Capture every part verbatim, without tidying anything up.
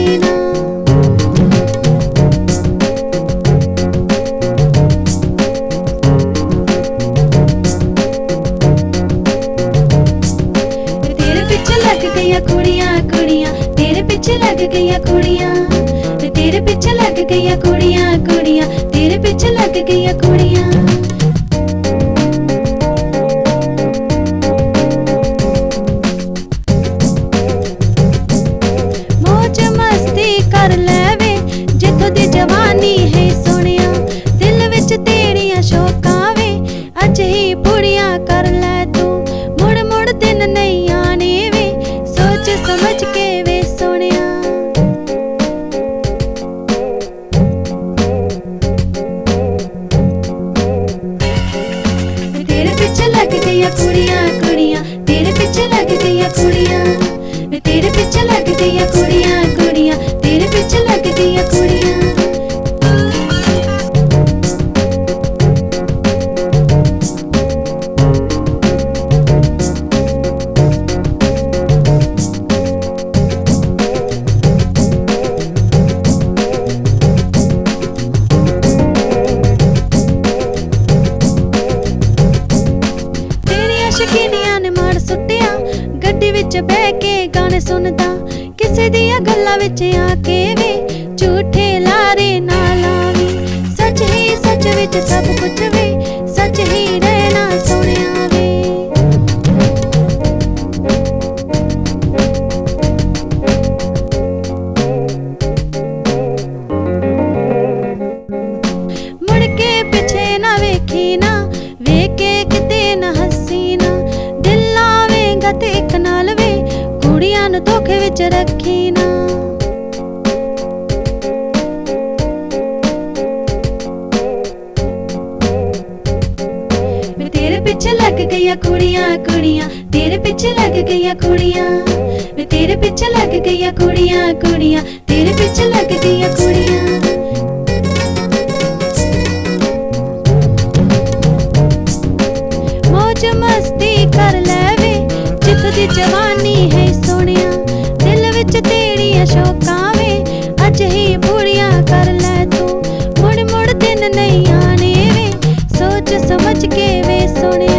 हसीना। तेरे पीछे लग गईयां कुड़ियां कुड़ियां, तेरे पीछे लग गईयां कुड़ियां, तेरे पीछे लग गईयां कुड़ियां कुड़ियां, तेरे पीछे लग गईयां कुड़ियां। मौज मस्ती कर ले वे जिथों दी जवानी है सोनिया, दिल विच तेरियां शौकां वे अज ही पूरियां कर ले तू, मुड़ मुड़ दिन नहीं आने वे सोच समझ के वे सोनिया। तेरे पीछे लग गईयां कुड़ियां कुड़ियां, तेरे पीछे लग गईयां कुड़ियां, तेरे पीछे लग गईयां कुड़ियां कुड़ियां, तेरे पीछे लग गईयां कुड़ियां। शकीनियां ने मार सुटिया गड्डी विच बह के गाने सुनदा, किसे दियां गल्लां विच आके वे झूठे लारे ना लावी। सच ही सच विच सब कुछ वे सच ही रहना सोनिया वे। मुड़ के पिछे ना वेखी ना, वेख के किते ना हसीना, दिल लावेंगा ते इक नाल वे कुड़ियां नूं धोखे विच रखी ना। तेरे पीछे लग गईयां कुड़ियां कुड़ियां, तेरे पीछे लग गईयां कुड़ियां, तेरे पीछे लग गईयां कुड़ियां कुड़ियां, तेरे पीछे लग गईयां कुड़ियां। मौज मस्ती कर ले वे जिथों दी जवानी है सोनिया, दिल विच तेरियां शौकां वे अज ही पूरियां कर ले तू, मुड़ मुड़ दिन नहीं आने वे सोच समझ के वे सोनिया।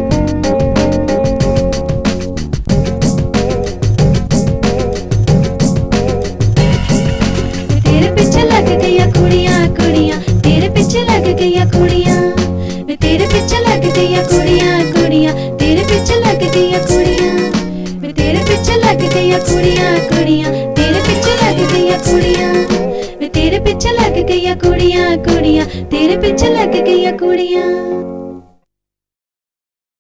तेरे पीछे लग गईयां कुड़ियां कुड़ियां, तेरे पीछे लग गईयां कुड़ियां, तेरे पीछे लग गईयां कुड़ियां कुड़ियां, तेरे पीछे लग गईयां कुड़ियां, तेरे पीछे लग गईयां कुड़ियां कुड़ियां, तेरे पीछे लग गईयां कुड़ियां, तेरे पीछे लग गईयां कुड़ियां कुड़ियां, तेरे पीछे लग गईयां कुड़ियां।